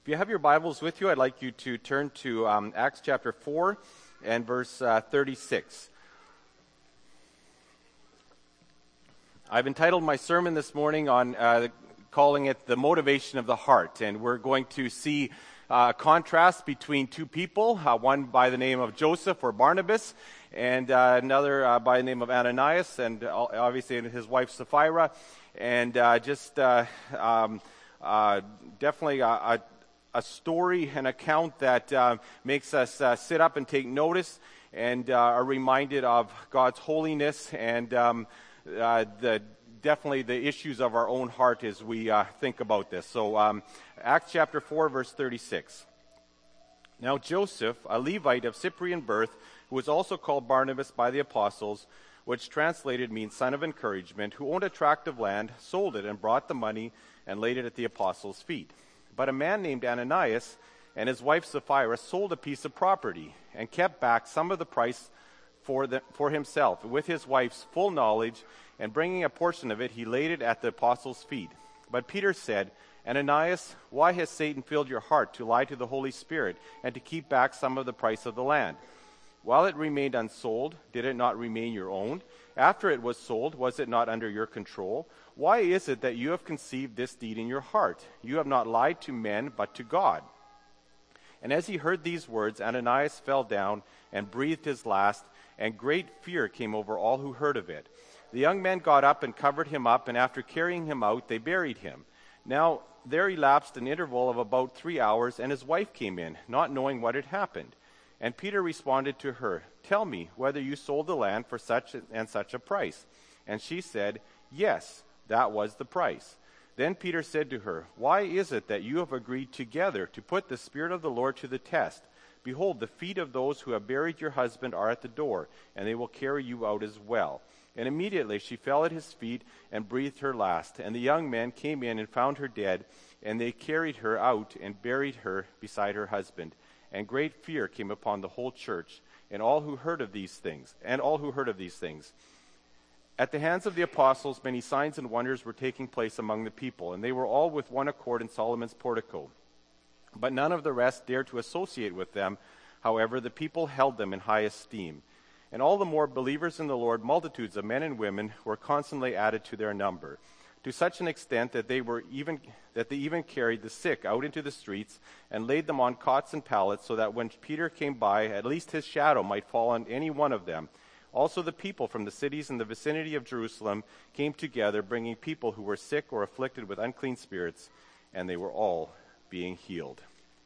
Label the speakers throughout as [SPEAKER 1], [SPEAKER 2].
[SPEAKER 1] If you have your Bibles with you, I'd like you to turn to Acts chapter 4 and verse 36. I've entitled my sermon this morning on calling it The Motivation of the Heart, and we're going to see a contrast between two people, one by the name of Joseph or Barnabas, and another by the name of Ananias, and obviously his wife Sapphira, and definitely a story, an account that makes us sit up and take notice and are reminded of God's holiness and definitely the issues of our own heart as we think about this. So Acts chapter 4, verse 36. Now Joseph, a Levite of Cyprian birth, who was also called Barnabas by the apostles, which translated means son of encouragement, who owned a tract of land, sold it and brought the money and laid it at the apostles' feet. But a man named Ananias and his wife Sapphira sold a piece of property and kept back some of the price for himself. With his wife's full knowledge and bringing a portion of it, he laid it at the apostles' feet. But Peter said, Ananias, why has Satan filled your heart to lie to the Holy Spirit and to keep back some of the price of the land? While it remained unsold, did it not remain your own? After it was sold, was it not under your control? Why is it that you have conceived this deed in your heart? You have not lied to men, but to God. And as he heard these words, Ananias fell down and breathed his last, and great fear came over all who heard of it. The young men got up and covered him up, and after carrying him out, they buried him. Now there elapsed an interval of about 3 hours, and his wife came in, not knowing what had happened. And Peter responded to her, Tell me whether you sold the land for such and such a price. And she said, Yes, that was the price. Then Peter said to her, Why is it that you have agreed together to put the Spirit of the Lord to the test? Behold, the feet of those who have buried your husband are at the door, and they will carry you out as well. And immediately she fell at his feet and breathed her last. And the young men came in and found her dead, and they carried her out and buried her beside her husband. And great fear came upon the whole church and all who heard of these things. At the hands of the apostles, many signs and wonders were taking place among the people, and they were all with one accord in Solomon's portico. But none of the rest dared to associate with them. However, the people held them in high esteem. And all the more believers in the Lord, multitudes of men and women were constantly added to their number, to such an extent that they even carried the sick out into the streets and laid them on cots and pallets, so that when Peter came by, at least his shadow might fall on any one of them. Also the people from the cities in the vicinity of Jerusalem came together, bringing people who were sick or afflicted with unclean spirits, and they were all being healed.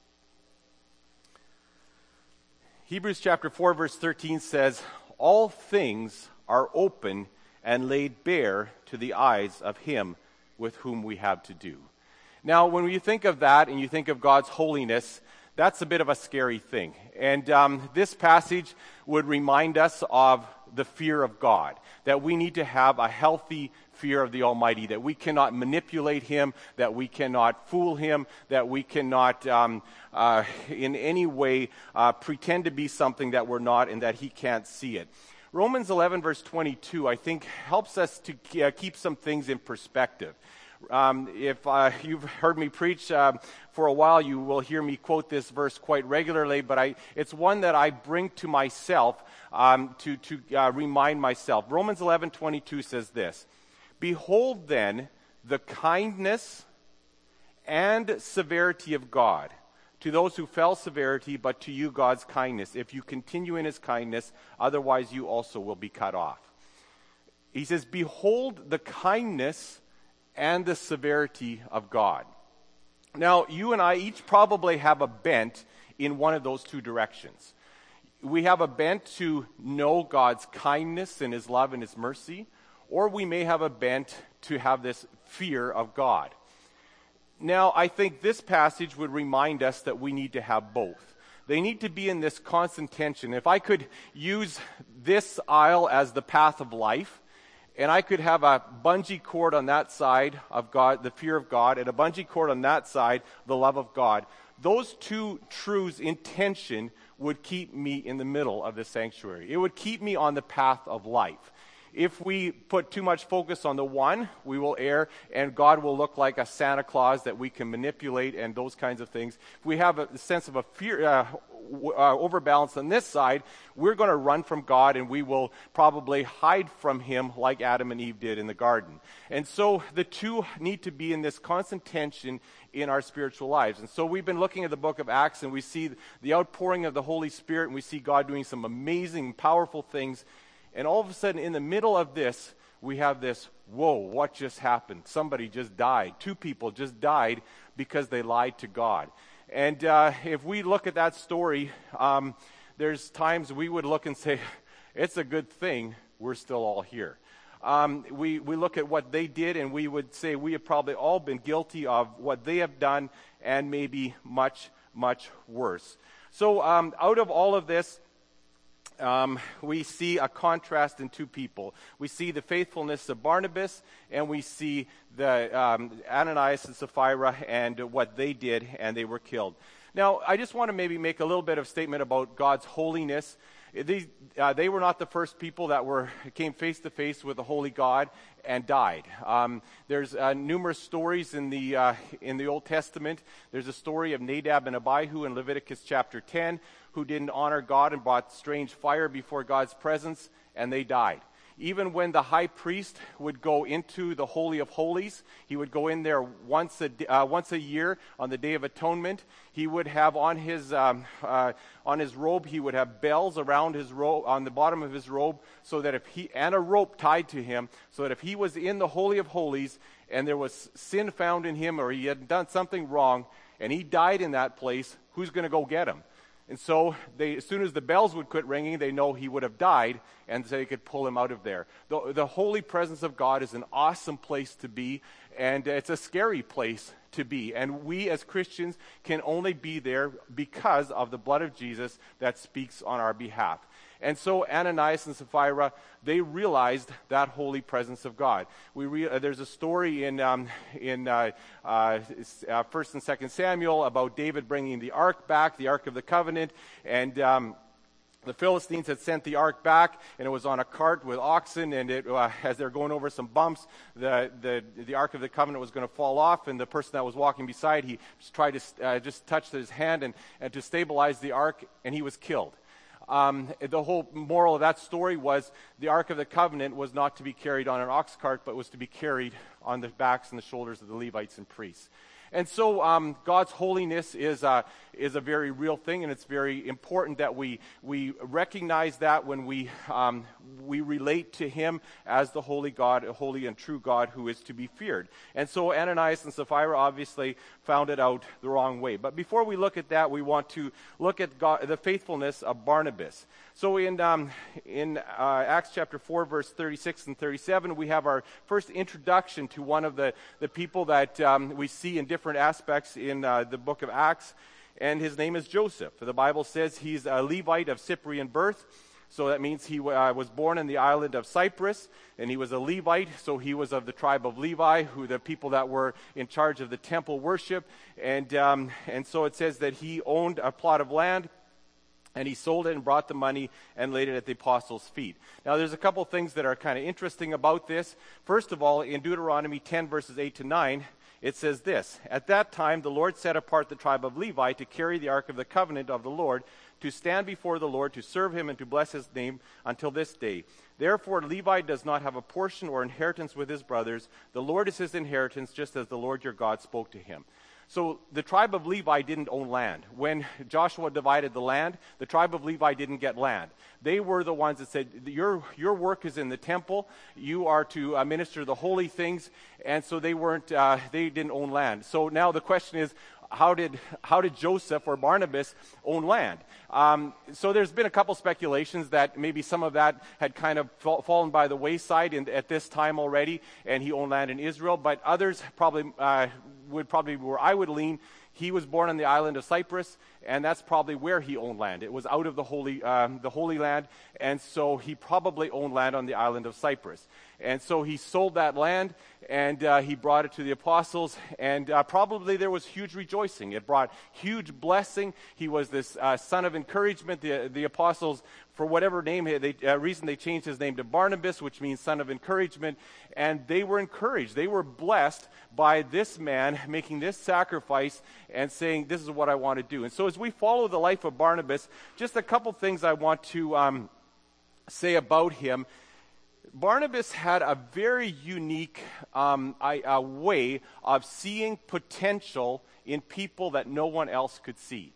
[SPEAKER 1] Hebrews chapter 4 verse 13 says, All things are open and laid bare to the eyes of him with whom we have to do. Now, when you think of that and you think of God's holiness, that's a bit of a scary thing. And this passage would remind us of the fear of God, that we need to have a healthy fear of the Almighty, that we cannot manipulate him, that we cannot fool him, that we cannot in any way pretend to be something that we're not and that he can't see it. Romans 11 verse 22, I think, helps us to keep some things in perspective. If you've heard me preach for a while, you will hear me quote this verse quite regularly, but it's one that I bring to myself to remind myself. Romans 11:22 says this, Behold then the kindness and severity of God. To those who fell severity, but to you God's kindness. If you continue in his kindness, otherwise you also will be cut off. He says, Behold the kindness and the severity of God. Now, you and I each probably have a bent in one of those two directions. We have a bent to know God's kindness and his love and his mercy, or we may have a bent to have this fear of God. Now, I think this passage would remind us that we need to have both. They need to be in this constant tension. If I could use this aisle as the path of life, and I could have a bungee cord on that side of God, the fear of God, and a bungee cord on that side, the love of God, those two truths in tension would keep me in the middle of the sanctuary. It would keep me on the path of life. If we put too much focus on the one, we will err, and God will look like a Santa Claus that we can manipulate and those kinds of things. If we have a sense of a fear, overbalance on this side, we're going to run from God, and we will probably hide from him like Adam and Eve did in the garden. And so the two need to be in this constant tension in our spiritual lives. And so we've been looking at the book of Acts, and we see the outpouring of the Holy Spirit, and we see God doing some amazing, powerful things. And all of a sudden, in the middle of this, we have this, whoa, what just happened? Somebody just died. Two people just died because they lied to God. And if we look at that story, there's times we would look and say, it's a good thing we're still all here. We look at what they did, and we would say we have probably all been guilty of what they have done, and maybe much, much worse. So out of all of this, we see a contrast in two people. We see the faithfulness of Barnabas, and we see the Ananias and Sapphira and what they did, and they were killed. Now, I just want to maybe make a little bit of statement about God's holiness. They were not the first people that came face to face with the holy God and died. There's numerous stories in the Old Testament. There's a story of Nadab and Abihu in Leviticus chapter 10, who didn't honor God and brought strange fire before God's presence, and they died. Even when the high priest would go into the Holy of Holies, he would go in there once a year on the Day of Atonement. He would have on his robe, he would have bells around his robe, on the bottom of his robe, so that and a rope tied to him, so that if he was in the Holy of Holies and there was sin found in him, or he had done something wrong, and he died in that place, who's going to go get him? And so as soon as the bells would quit ringing, they know he would have died, and so they could pull him out of there. The holy presence of God is an awesome place to be, and it's a scary place to be. And we as Christians can only be there because of the blood of Jesus that speaks on our behalf. And so Ananias and Sapphira, they realized that holy presence of God. There's a story in 1 and 2 Samuel about David bringing the ark back, the Ark of the Covenant, and the Philistines had sent the ark back, and it was on a cart with oxen, and as they're going over some bumps, the Ark of the Covenant was going to fall off, and the person that was walking beside, he just tried to just touch his hand and to stabilize the ark, and he was killed. The whole moral of that story was the Ark of the Covenant was not to be carried on an ox cart, but was to be carried on the backs and the shoulders of the Levites and priests. And so God's holiness is a very real thing, and it's very important that we recognize that when we relate to him as the holy God, a holy and true God who is to be feared. And so Ananias and Sapphira obviously found it out the wrong way. But before we look at that, we want to look at the faithfulness of Barnabas. So in Acts chapter 4, verse 36 and 37, we have our first introduction to one of the people that we see in different aspects in the book of Acts, and his name is Joseph. The Bible says he's a Levite of Cyprian birth, so that means he was born in the island of Cyprus, and he was a Levite, so he was of the tribe of Levi, who the people that were in charge of the temple worship, and so it says that he owned a plot of land, and he sold it and brought the money and laid it at the apostles' feet. Now, there's a couple things that are kind of interesting about this. First of all, in Deuteronomy 10, verses 8 to 9, it says this: At that time the Lord set apart the tribe of Levi to carry the ark of the covenant of the Lord, to stand before the Lord, to serve him, and to bless his name until this day. Therefore Levi does not have a portion or inheritance with his brothers. The Lord is his inheritance, just as the Lord your God spoke to him. So the tribe of Levi didn't own land. When Joshua divided the land, the tribe of Levi didn't get land. They were the ones that said, your work is in the temple. You are to minister the holy things. And so they didn't own land. So now the question is, how did Joseph or Barnabas own land? So there's been a couple speculations that maybe some of that had kind of fallen by the wayside at this time already, and he owned land in Israel. But others probably where I would lean, he was born on the island of Cyprus, and that's probably where he owned land. It was out of the Holy Land, and so he probably owned land on the island of Cyprus. And so he sold that land, and he brought it to the apostles, and probably there was huge rejoicing. It brought huge blessing. He was this son of encouragement. The apostles, for whatever reason, they changed his name to Barnabas, which means son of encouragement, and they were encouraged. They were blessed by this man making this sacrifice and saying, this is what I want to do. And so as we follow the life of Barnabas, just a couple things I want to say about him. Barnabas had a very unique way of seeing potential in people that no one else could see.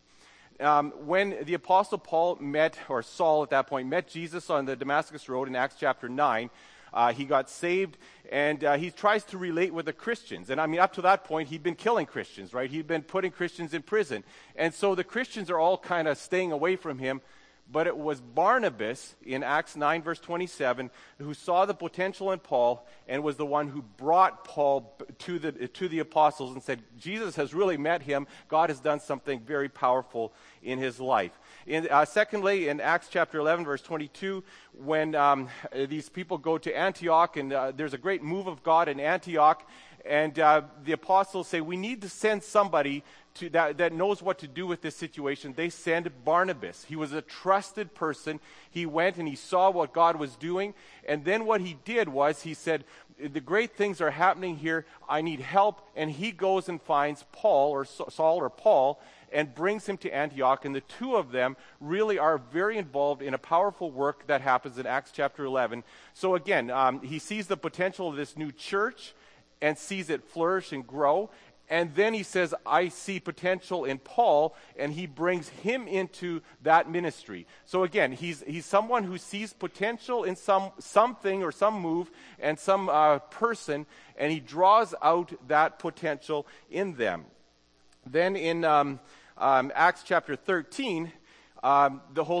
[SPEAKER 1] When the Apostle Paul or Saul at that point, met Jesus on the Damascus Road in Acts chapter 9, he got saved, and he tries to relate with the Christians. And I mean, up to that point, he'd been killing Christians, right? He'd been putting Christians in prison. And so the Christians are all kind of staying away from him. But it was Barnabas in Acts 9, verse 27, who saw the potential in Paul and was the one who brought Paul to the apostles and said, Jesus has really met him. God has done something very powerful in his life. Secondly, in Acts chapter 11, verse 22, when these people go to Antioch, and there's a great move of God in Antioch, and the apostles say, we need to send somebody that knows what to do with this situation. They send Barnabas. He was a trusted person. He went and he saw what God was doing. And then what he did was he said, the great things are happening here. I need help. And he goes and finds Paul or Saul or Paul and brings him to Antioch. And the two of them really are very involved in a powerful work that happens in Acts chapter 11. So again, he sees the potential of this new church and sees it flourish and grow. And then he says, I see potential in Paul, and he brings him into that ministry. So again, he's someone who sees potential in something or some move and some person, and he draws out that potential in them. Then in Acts chapter 13, while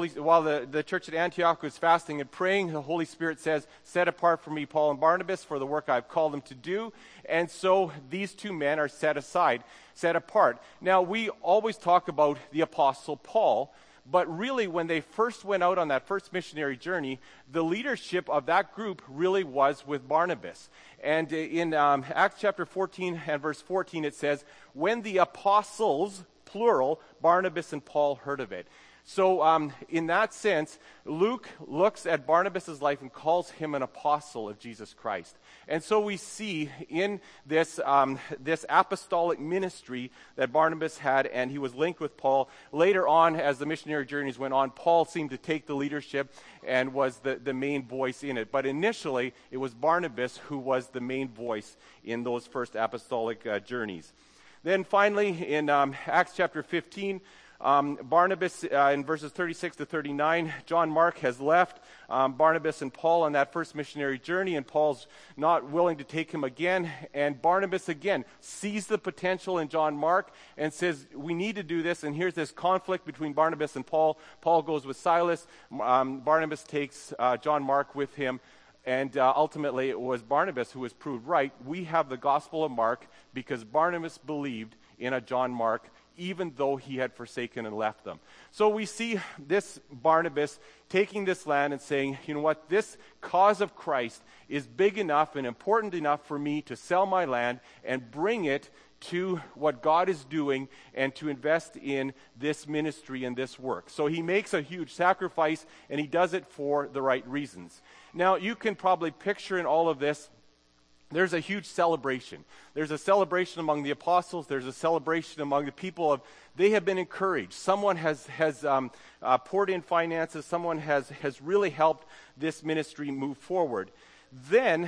[SPEAKER 1] the church at Antioch was fasting and praying, the Holy Spirit says, set apart for me Paul and Barnabas for the work I've called them to do. And so these two men are set apart. Now, we always talk about the Apostle Paul, but really when they first went out on that first missionary journey, the leadership of that group really was with Barnabas. And in Acts chapter 14 and verse 14, it says, when the apostles, plural, Barnabas and Paul heard of it. So in that sense, Luke looks at Barnabas' life and calls him an apostle of Jesus Christ. And so we see in this apostolic ministry that Barnabas had, and he was linked with Paul. Later on, as the missionary journeys went on, Paul seemed to take the leadership and was the main voice in it. But initially, it was Barnabas who was the main voice in those first apostolic journeys. Then finally, in Acts chapter 15, Barnabas, in verses 36 to 39, John Mark has left Barnabas and Paul on that first missionary journey, and Paul's not willing to take him again. And Barnabas again sees the potential in John Mark and says, we need to do this. And here's this conflict between Barnabas and Paul. Paul goes with Silas. Barnabas takes John Mark with him. And ultimately, it was Barnabas who was proved right. We have the Gospel of Mark because Barnabas believed in a John Mark, even though he had forsaken and left them. So we see this Barnabas taking this land and saying, you know what, this cause of Christ is big enough and important enough for me to sell my land and bring it to what God is doing and to invest in this ministry and this work. So he makes a huge sacrifice, and he does it for the right reasons. Now, you can probably picture in all of this, there's a huge celebration. There's a celebration among the apostles. There's a celebration among the people they have been encouraged. Someone has poured in finances. Someone has really helped this ministry move forward. Then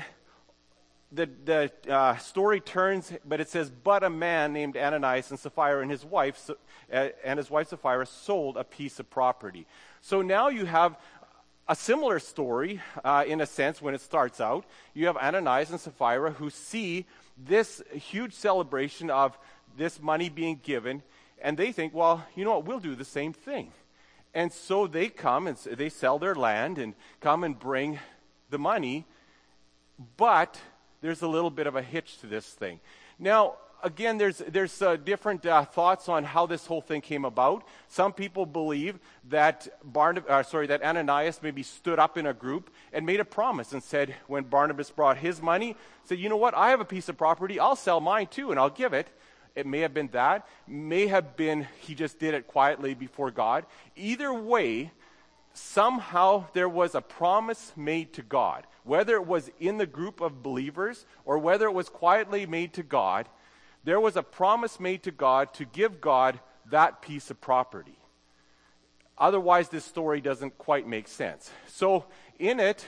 [SPEAKER 1] the story turns, but it says, but a man named Ananias and Sapphira and his wife Sapphira sold a piece of property. So now you have a similar story, in a sense, when it starts out. You have Ananias and Sapphira who see this huge celebration of this money being given, and they think, well, you know what, we'll do the same thing. And so they come and they sell their land and come and bring the money, but there's a little bit of a hitch to this thing. Now, again, there's different thoughts on how this whole thing came about. Some people believe that that Ananias maybe stood up in a group and made a promise and said, when Barnabas brought his money, said, you know what, I have a piece of property, I'll sell mine too and I'll give it. It may have been that. May have been he just did it quietly before God. Either way, somehow there was a promise made to God. Whether it was in the group of believers or whether it was quietly made to God, there was a promise made to God to give God that piece of property. Otherwise, this story doesn't quite make sense. So in it,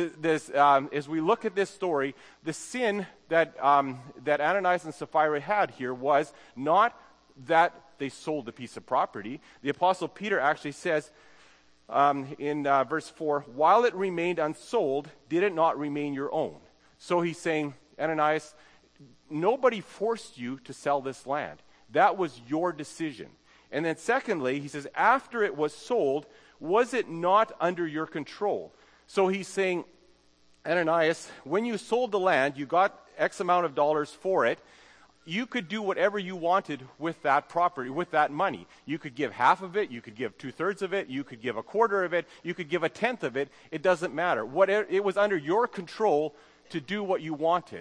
[SPEAKER 1] as we look at this story, the sin that Ananias and Sapphira had here was not that they sold a piece of property. The Apostle Peter actually says in verse 4, while it remained unsold, did it not remain your own? So he's saying, Ananias, nobody forced you to sell this land. That was your decision. And then secondly, he says, after it was sold, was it not under your control? So he's saying, Ananias, when you sold the land, you got X amount of dollars for it. You could do whatever you wanted with that property, with that money. You could give half of it, you could give 2/3 of it, you could give a quarter of it, you could give 1/10 of it. It doesn't matter. It was under your control to do what you wanted.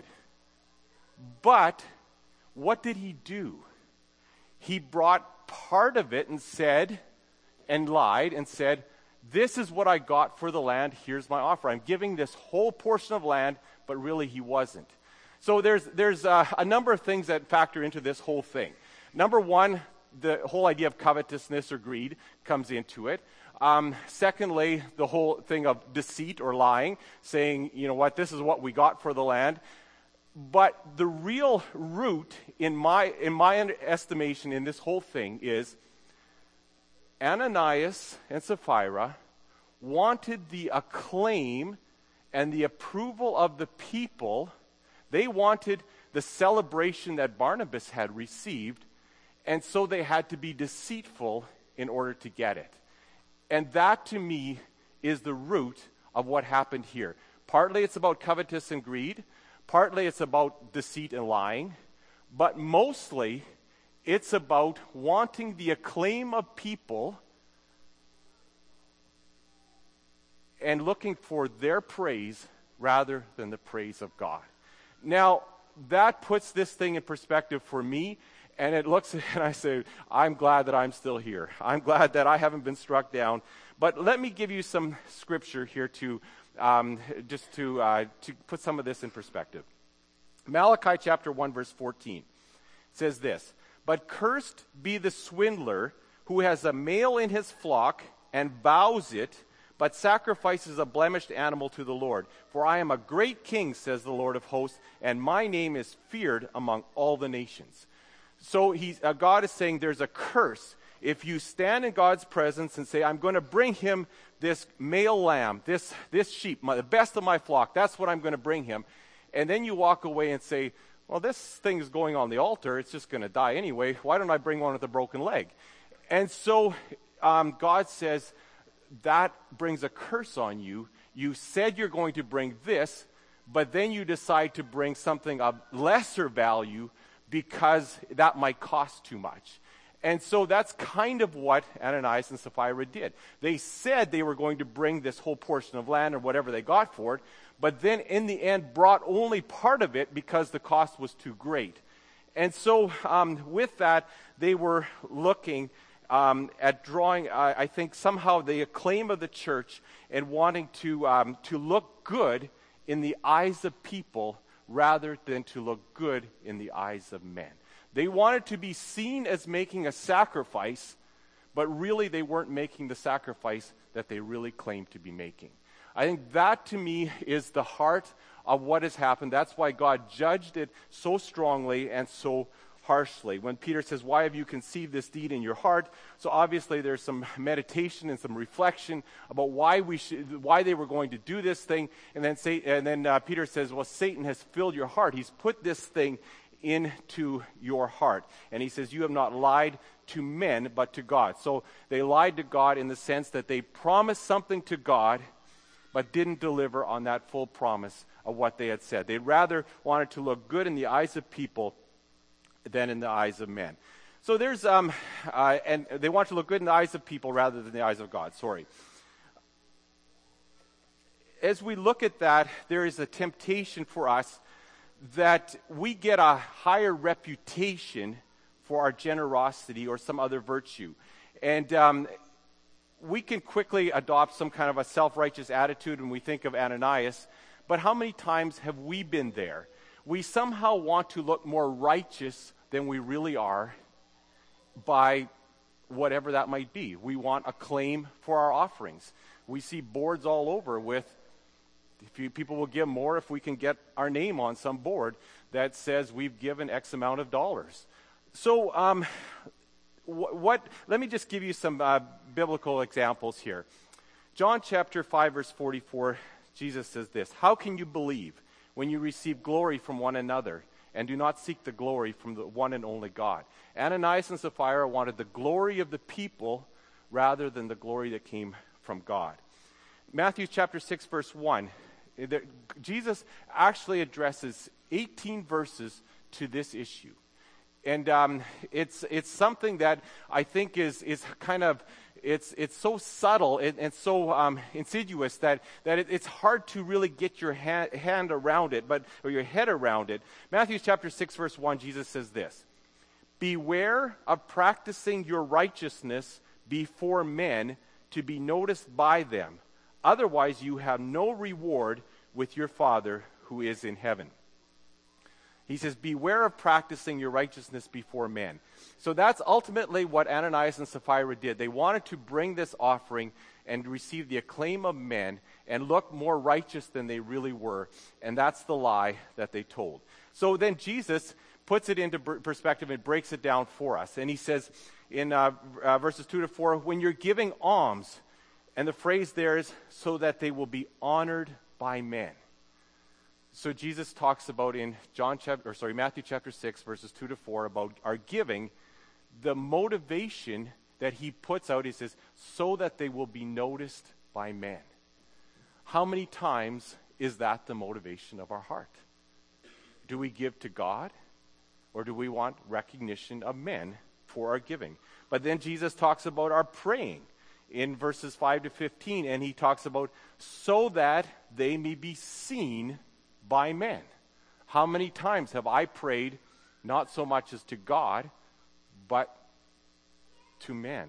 [SPEAKER 1] But what did he do? He brought part of it and said, and lied and said, this is what I got for the land, here's my offer. I'm giving this whole portion of land, but really he wasn't. So there's a number of things that factor into this whole thing. Number one, the whole idea of covetousness or greed comes into it. Secondly, the whole thing of deceit or lying, saying, you know what, this is what we got for the land. But the real root, in my estimation, in this whole thing is Ananias and Sapphira wanted the acclaim and the approval of the people. They wanted the celebration that Barnabas had received, and so they had to be deceitful in order to get it. And that, to me, is the root of what happened here. Partly it's about covetous and greed. Partly it's about deceit and lying. But mostly it's about wanting the acclaim of people and looking for their praise rather than the praise of God. Now, that puts this thing in perspective for me, and it looks, and I say, I'm glad that I'm still here. I'm glad that I haven't been struck down. But let me give you some scripture here to put some of this in perspective. Malachi chapter 1, verse 14 says this, but cursed be the swindler who has a male in his flock and vows it, but sacrifices a blemished animal to the Lord. For I am a great king, says the Lord of hosts, and my name is feared among all the nations. So God is saying there's a curse. If you stand in God's presence and say, I'm going to bring him this male lamb, this sheep, the best of my flock, that's what I'm going to bring him. And then you walk away and say, well, this thing is going on the altar. It's just going to die anyway. Why don't I bring one with a broken leg? And so God says, that brings a curse on you. You said you're going to bring this, but then you decide to bring something of lesser value because that might cost too much. And so that's kind of what Ananias and Sapphira did. They said they were going to bring this whole portion of land or whatever they got for it, but then in the end brought only part of it because the cost was too great. And so with that, they were looking at drawing, I think, somehow the acclaim of the church and wanting to look good in the eyes of people rather than to look good in the eyes of men. They wanted to be seen as making a sacrifice, but really they weren't making the sacrifice that they really claimed to be making. I think that, to me, is the heart of what has happened. That's why God judged it so strongly and so harshly. When Peter says, why have you conceived this deed in your heart? So obviously there's some meditation and some reflection about why they were going to do this thing. And then Peter says, well, Satan has filled your heart. He's put this thing into your heart. And he says, you have not lied to men, but to God. So they lied to God in the sense that they promised something to God, but didn't deliver on that full promise of what they had said. They rather wanted to look good in the eyes of people than in the eyes of men. So there's, and they want to look good in the eyes of people rather than the eyes of God. Sorry. As we look at that, there is a temptation for us that we get a higher reputation for our generosity or some other virtue. And we can quickly adopt some kind of a self-righteous attitude when we think of Ananias. But how many times have we been there? We somehow want to look more righteous than we really are by whatever that might be. We want a claim for our offerings. We see boards all over with, people will give more if we can get our name on some board that says we've given X amount of dollars. So let me just give you some biblical examples here. John chapter 5, verse 44, Jesus says this, "How can you believe when you receive glory from one another and do not seek the glory from the one and only God?" Ananias and Sapphira wanted the glory of the people rather than the glory that came from God. Matthew chapter 6, verse 1, Jesus actually addresses 18 verses to this issue. And it's something that I think is kind of, it's so subtle and so insidious that it's hard to really get your hand around it, or your head around it. Matthew chapter 6, verse 1, Jesus says this, "Beware of practicing your righteousness before men to be noticed by them. Otherwise you have no reward with your Father who is in heaven." He says, beware of practicing your righteousness before men. So that's ultimately what Ananias and Sapphira did. They wanted to bring this offering and receive the acclaim of men and look more righteous than they really were. And that's the lie that they told. So then Jesus puts it into perspective and breaks it down for us. And he says in verses 2 to 4, when you're giving alms, and the phrase there is, so that they will be honored by men. So Jesus talks about in Matthew chapter 6, verses 2 to 4, about our giving. The motivation that he puts out, he says, so that they will be noticed by men. How many times is that the motivation of our heart? Do we give to God, or do we want recognition of men for our giving? But then Jesus talks about our praying in verses 5 to 15, and he talks about so that they may be seen by men. How many times have I prayed not so much as to God, but to men?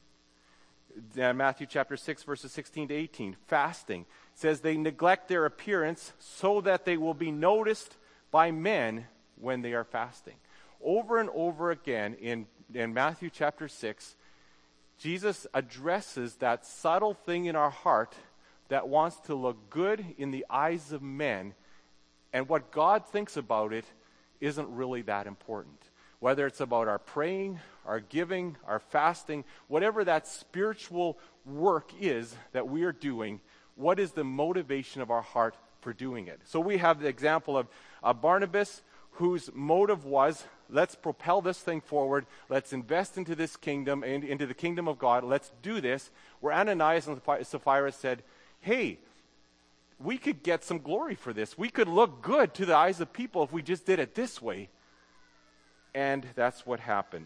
[SPEAKER 1] Matthew chapter 6, verses 16 to 18, fasting. It says they neglect their appearance so that they will be noticed by men when they are fasting. Over and over again in Matthew chapter 6, Jesus addresses that subtle thing in our heart that wants to look good in the eyes of men. And what God thinks about it isn't really that important. Whether it's about our praying, our giving, our fasting, whatever that spiritual work is that we are doing, what is the motivation of our heart for doing it? So we have the example of Barnabas, whose motive was, let's propel this thing forward, let's invest into this kingdom, and into the kingdom of God, let's do this. Where Ananias and Sapphira said, hey, we could get some glory for this. We could look good to the eyes of people if we just did it this way. And that's what happened.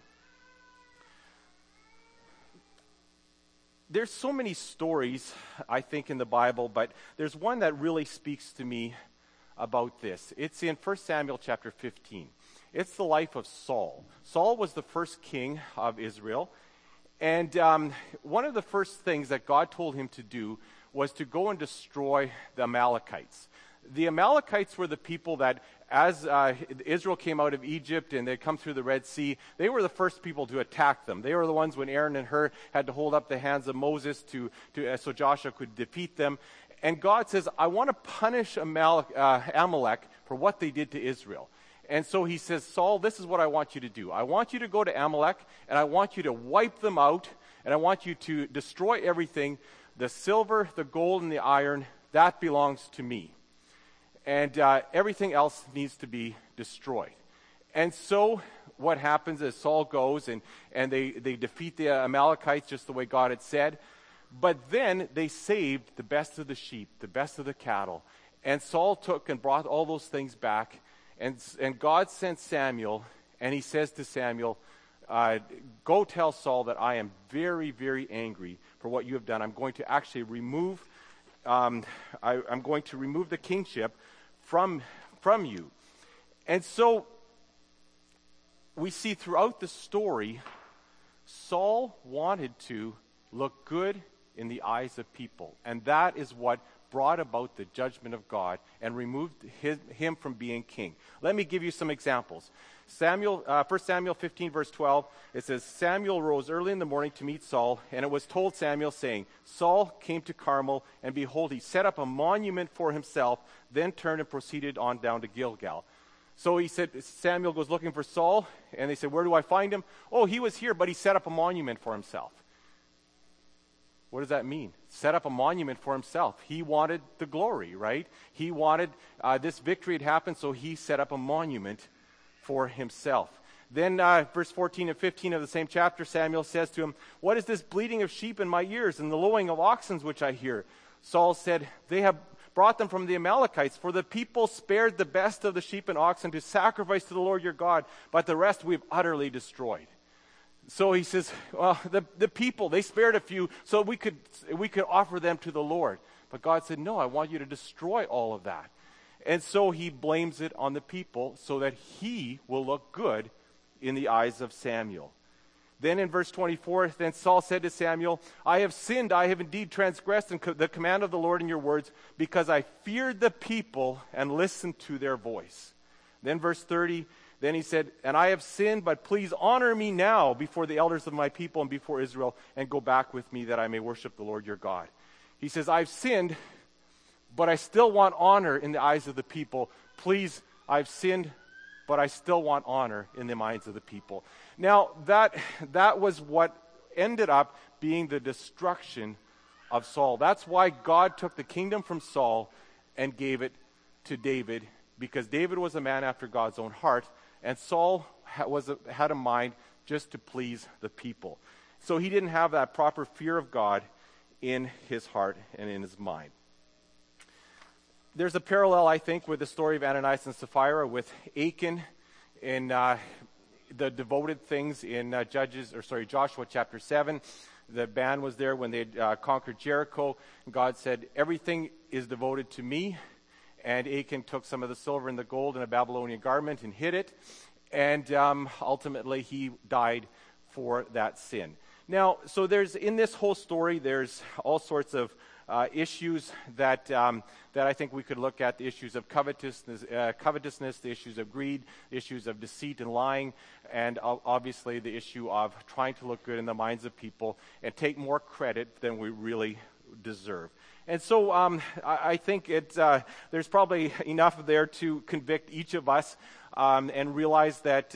[SPEAKER 1] There's so many stories, I think, in the Bible, but there's one that really speaks to me about this. It's in 1 Samuel chapter 15. It's the life of Saul. Saul was the first king of Israel. And one of the first things that God told him to do was to go and destroy the Amalekites. The Amalekites were the people that, as Israel came out of Egypt and they come through the Red Sea, they were the first people to attack them. They were the ones when Aaron and Hur had to hold up the hands of Moses so Joshua could defeat them. And God says, I want to punish Amalek for what they did to Israel. And so he says, Saul, this is what I want you to do. I want you to go to Amalek, and I want you to wipe them out, and I want you to destroy everything. The silver, the gold, and the iron, that belongs to me. And everything else needs to be destroyed. And so what happens is Saul goes, and they defeat the Amalekites just the way God had said. But then they saved the best of the sheep, the best of the cattle. And Saul took and brought all those things back. And God sent Samuel, and he says to Samuel, go tell Saul that I am very, very angry for what you have done. I'm going to actually remove I'm going to remove the kingship from you. And so we see throughout the story, Saul wanted to look good in the eyes of people. And that is what brought about the judgment of God and removed him from being king. Let me give you some examples. 1 Samuel 15, verse 12, it says, Samuel rose early in the morning to meet Saul, and it was told Samuel, saying, Saul came to Carmel, and behold, he set up a monument for himself, then turned and proceeded on down to Gilgal. So he said, Samuel goes looking for Saul, and they said, where do I find him? Oh, he was here, but he set up a monument for himself. What does that mean? Set up a monument for himself. He wanted the glory, right? He wanted this victory had happened, so he set up a monument for himself. Then verse 14 and 15 of the same chapter, Samuel says to him, what is this bleating of sheep in my ears and the lowing of oxen which I hear? Saul said, they have brought them from the Amalekites, for the people spared the best of the sheep and oxen to sacrifice to the Lord your God, but the rest we've utterly destroyed. So he says, well, the people, they spared a few so we could offer them to the Lord. But God said, no, I want you to destroy all of that. And so he blames it on the people so that he will look good in the eyes of Samuel. Then in verse 24, then Saul said to Samuel, I have sinned, I have indeed transgressed the command of the Lord in your words, because I feared the people and listened to their voice. Then verse 30, then he said, and I have sinned, but please honor me now before the elders of my people and before Israel, and go back with me that I may worship the Lord your God. He says, I've sinned, but I still want honor in the eyes of the people. Please, I've sinned, but I still want honor in the minds of the people. Now, that was what ended up being the destruction of Saul. That's why God took the kingdom from Saul and gave it to David, because David was a man after God's own heart, and Saul had a mind just to please the people. So he didn't have that proper fear of God in his heart and in his mind. There's a parallel, I think, with the story of Ananias and Sapphira with Achan in the devoted things in Joshua chapter 7. The band was there when they conquered Jericho. God said, everything is devoted to me. And Achan took some of the silver and the gold in a Babylonian garment and hid it. And ultimately he died for that sin. Now, so in this whole story, there's all sorts of issues that I think we could look at. The issues of covetousness, the issues of greed, the issues of deceit and lying, and obviously the issue of trying to look good in the minds of people and take more credit than we really deserve. And so I think there's probably enough there to convict each of us and realize that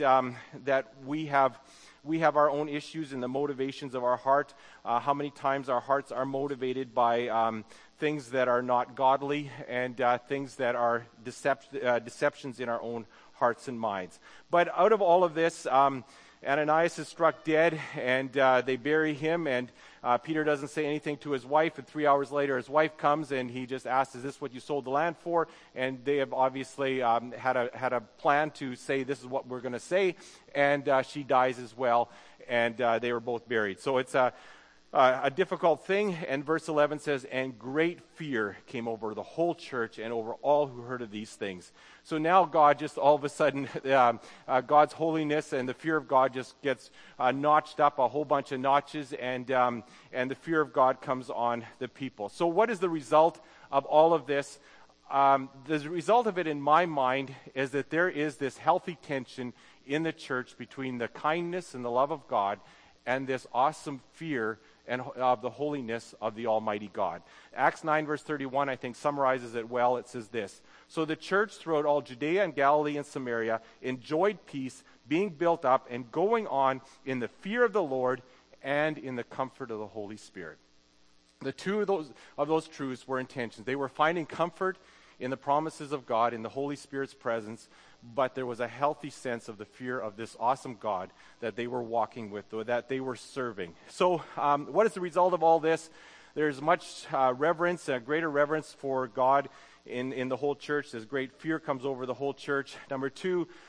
[SPEAKER 1] we have our own issues in the motivations of our heart. How many times our hearts are motivated by things that are not godly and things that are deceptions in our own hearts and minds. But out of all of this, Ananias is struck dead, and they bury him, and Peter doesn't say anything to his wife, and 3 hours later his wife comes, and he just asks, is this what you sold the land for? And they have obviously had a plan to say, this is what we're going to say, and she dies as well, and they were both buried. So it's a difficult thing, and verse 11 says, and great fear came over the whole church and over all who heard of these things. So now God just all of a sudden, God's holiness and the fear of God just gets notched up a whole bunch of notches, and the fear of God comes on the people. So what is the result of all of this? The result of it in my mind is that there is this healthy tension in the church between the kindness and the love of God and this awesome fear and of the holiness of the Almighty God. Acts 9 verse 31 I think summarizes it well. It says this, so the church throughout all Judea and Galilee and Samaria enjoyed peace, being built up and going on in the fear of the Lord and in the comfort of the Holy Spirit. The two of those truths were intentions. They were finding comfort in the promises of God, in the Holy Spirit's presence, but there was a healthy sense of the fear of this awesome God that they were walking with, or that they were serving. So what is the result of all this? There's much reverence, greater reverence for God in the whole church. There's great fear comes over the whole church. Number two,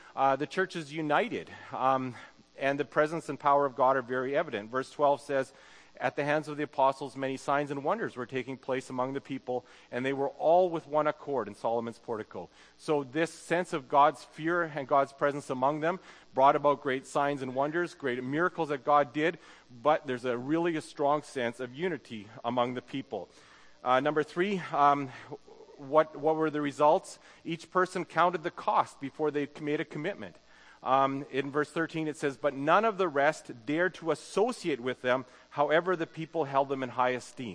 [SPEAKER 1] the church is united, and the presence and power of God are very evident. Verse 12 says, at the hands of the apostles, many signs and wonders were taking place among the people, and they were all with one accord in Solomon's portico. So this sense of God's fear and God's presence among them brought about great signs and wonders, great miracles that God did, but there's really a strong sense of unity among the people. Number 3, what were the results? Each person counted the cost before they made a commitment. In verse 13 it says, but none of the rest dared to associate with them, however the people held them in high esteem.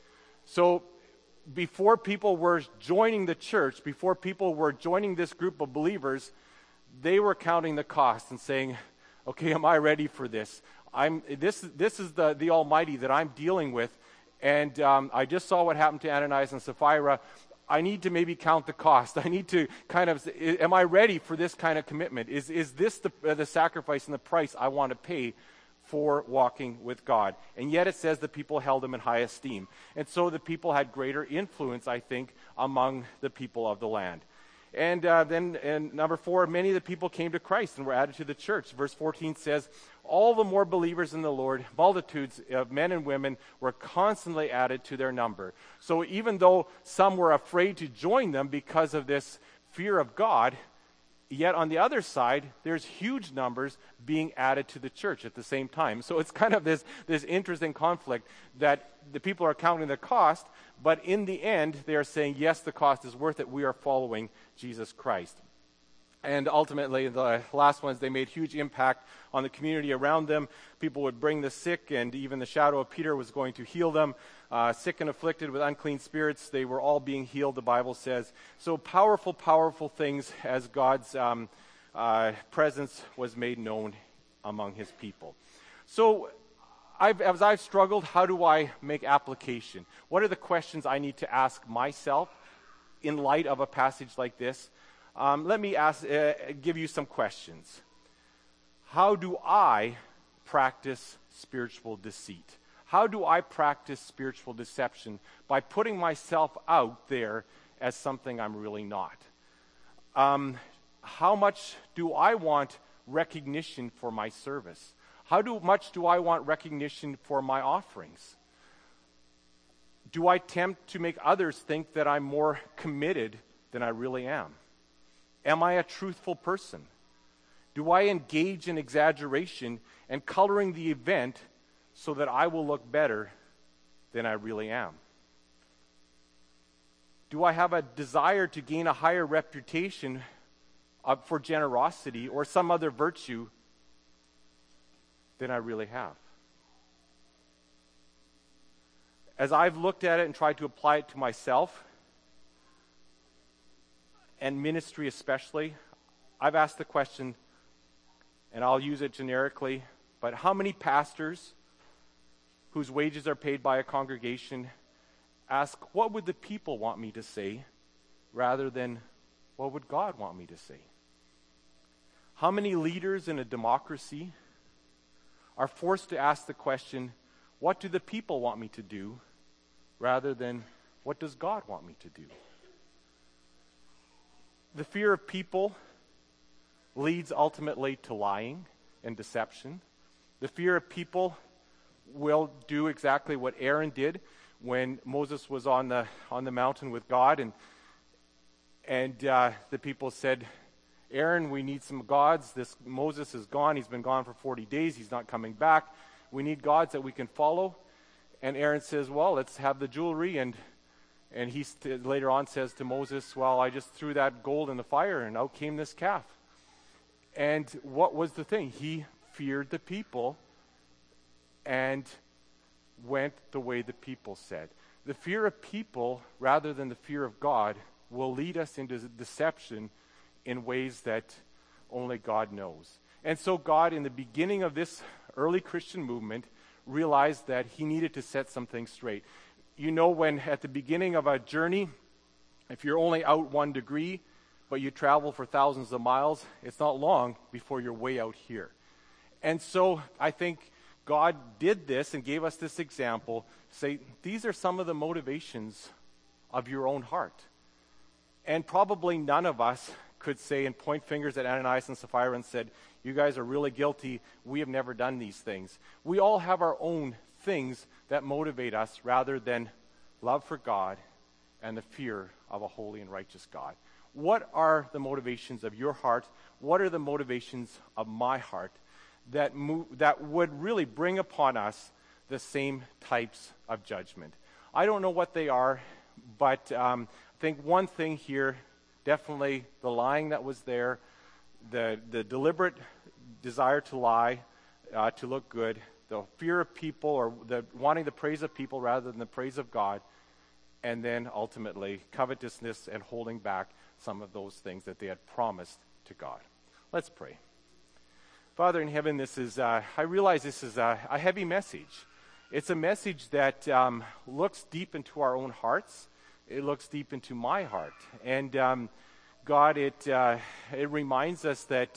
[SPEAKER 1] So before people were joining the church, before people were joining this group of believers, they were counting the cost and saying, okay, am I ready for this? This is the Almighty that I'm dealing with, and I just saw what happened to Ananias and Sapphira. I need to maybe count the cost. I need to am I ready for this kind of commitment? Is this the sacrifice and the price I want to pay for walking with God? And yet it says the people held him in high esteem. And so the people had greater influence, I think, among the people of the land. And then in number 4, many of the people came to Christ and were added to the church. Verse 14 says, all the more believers in the Lord, multitudes of men and women were constantly added to their number. So even though some were afraid to join them because of this fear of God, yet on the other side, there's huge numbers being added to the church at the same time. So it's kind of this interesting conflict that the people are counting the cost, but in the end, they're saying, yes, the cost is worth it. We are following Jesus Christ. And ultimately, the last ones, they made huge impact on the community around them. People would bring the sick, and even the shadow of Peter was going to heal them. Sick and afflicted with unclean spirits, they were all being healed, the Bible says. So powerful, powerful things as God's presence was made known among his people. So as I've struggled, how do I make application? What are the questions I need to ask myself in light of a passage like this? Let me give you some questions. How do I practice spiritual deceit? How do I practice spiritual deception? By putting myself out there as something I'm really not. How much do I want recognition for my service? How much do I want recognition for my offerings? Do I tempt to make others think that I'm more committed than I really am? Am I a truthful person? Do I engage in exaggeration and coloring the event so that I will look better than I really am? Do I have a desire to gain a higher reputation for generosity or some other virtue than I really have? As I've looked at it and tried to apply it to myself, and ministry especially, I've asked the question, and I'll use it generically, but how many pastors whose wages are paid by a congregation ask, what would the people want me to say, rather than what would God want me to say? How many leaders in a democracy are forced to ask the question, what do the people want me to do, rather than what does God want me to do? The fear of people leads ultimately to lying and deception. The fear of people will do exactly what Aaron did when Moses was on the mountain with God, and the people said, Aaron, we need some gods. This Moses is gone. He's been gone for 40 days. He's not coming back. We need gods that we can follow. And Aaron says, well, let's have the jewelry. And he later on says to Moses, well, I just threw that gold in the fire and out came this calf. And what was the thing? He feared the people and went the way the people said. The fear of people, rather than the fear of God, will lead us into deception in ways that only God knows. And so God, in the beginning of this early Christian movement, realized that he needed to set some things straight. You know, when at the beginning of a journey, if you're only out 1 degree, but you travel for thousands of miles, it's not long before you're way out here. And so I think God did this and gave us this example, say, these are some of the motivations of your own heart. And probably none of us could say and point fingers at Ananias and Sapphira and said, you guys are really guilty. We have never done these things. We all have our own things that motivate us rather than love for God and the fear of a holy and righteous God. What are the motivations of your heart? What are the motivations of my heart that would really bring upon us the same types of judgment? I don't know what they are, but I think one thing here, definitely the lying that was there, the deliberate desire to lie, to look good, the fear of people, or the wanting the praise of people rather than the praise of God, and then ultimately covetousness and holding back some of those things that they had promised to God. Let's pray. Father in heaven, I realize this is a heavy message. It's a message that looks deep into our own hearts. It looks deep into my heart. And God, it reminds us that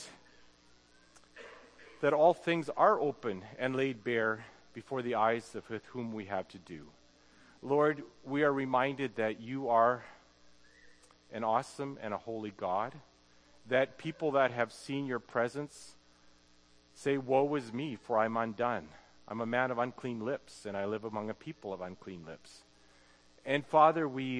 [SPEAKER 1] all things are open and laid bare before the eyes of with whom we have to do. Lord, we are reminded that you are an awesome and a holy God, that people that have seen your presence say, woe is me, for I'm undone. I'm a man of unclean lips, and I live among a people of unclean lips. And Father, we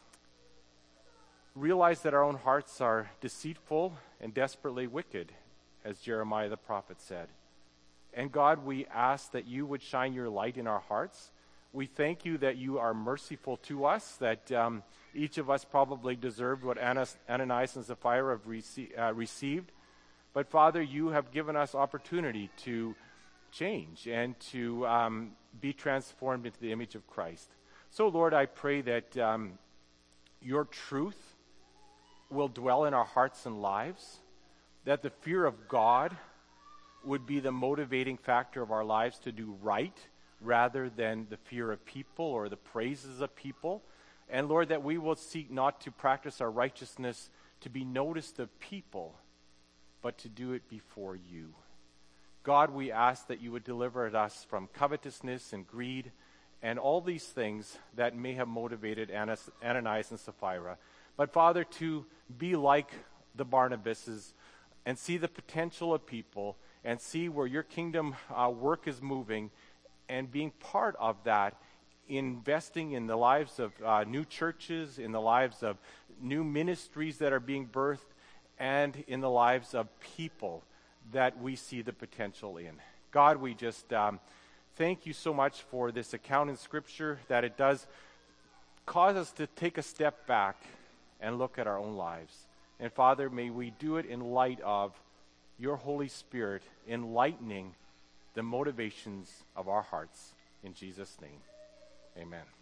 [SPEAKER 1] realize that our own hearts are deceitful and desperately wicked, as Jeremiah the prophet said. And God, we ask that you would shine your light in our hearts. We thank you that you are merciful to us, that each of us probably deserved what Ananias and Sapphira have received. But Father, you have given us opportunity to change and to be transformed into the image of Christ. So Lord, I pray that your truth will dwell in our hearts and lives, that the fear of God would be the motivating factor of our lives to do right, rather than the fear of people or the praises of people. And Lord, that we will seek not to practice our righteousness to be noticed of people, but to do it before you. God, we ask that you would deliver us from covetousness and greed and all these things that may have motivated Ananias and Sapphira. But Father, to be like the Barnabases and see the potential of people and see where your kingdom work is moving, and being part of that, investing in the lives of new churches, in the lives of new ministries that are being birthed, and in the lives of people that we see the potential in. God, we just thank you so much for this account in Scripture, that it does cause us to take a step back and look at our own lives. And Father, may we do it in light of your Holy Spirit enlightening the motivations of our hearts. In Jesus' name, amen.